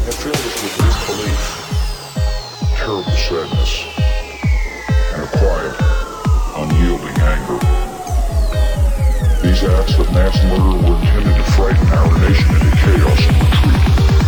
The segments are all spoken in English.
have filled us with disbelief, terrible sadness, and a quiet, unyielding anger. These acts of mass murder were intended to frighten our nation into chaos and retreat.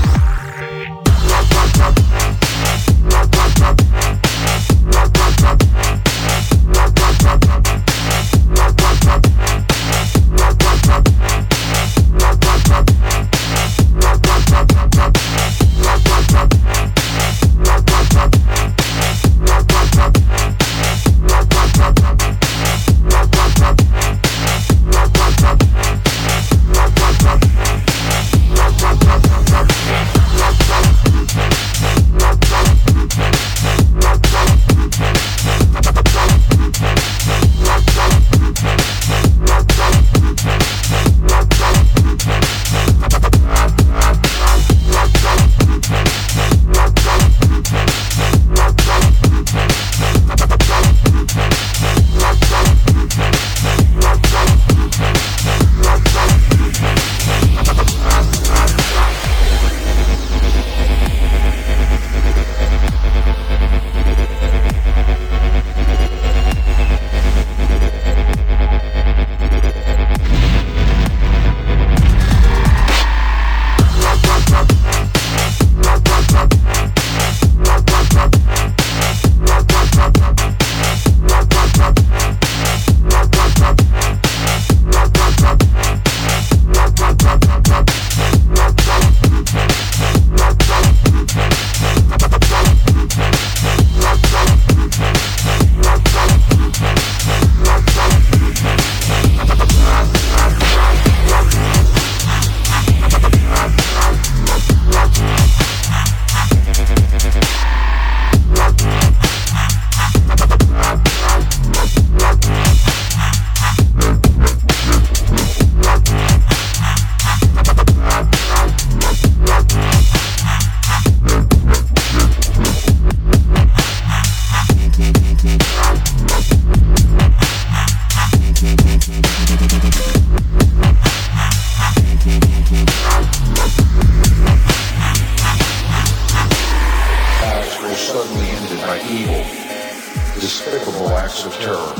Suddenly ended by evil, despicable acts of terror.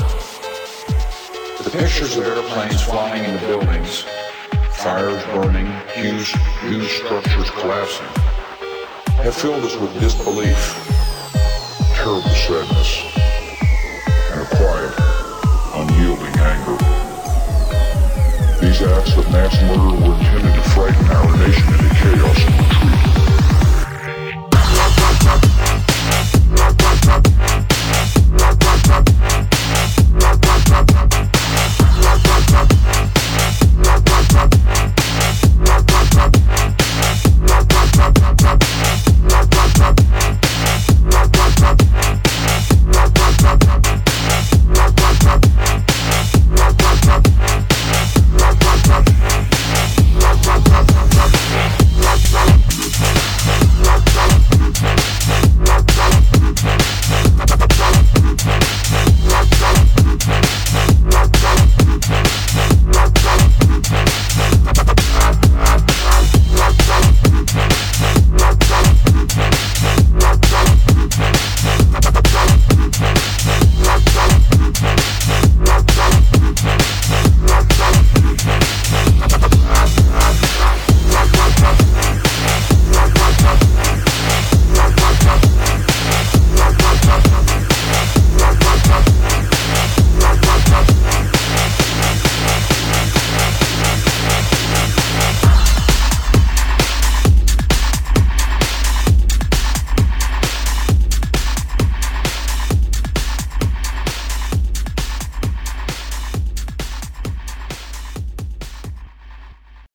The pictures of airplanes flying into buildings, fires burning, huge structures collapsing, have filled us with disbelief, terrible sadness, and a quiet, unyielding anger. These acts of mass murder were intended to frighten our nation into chaos and retreat.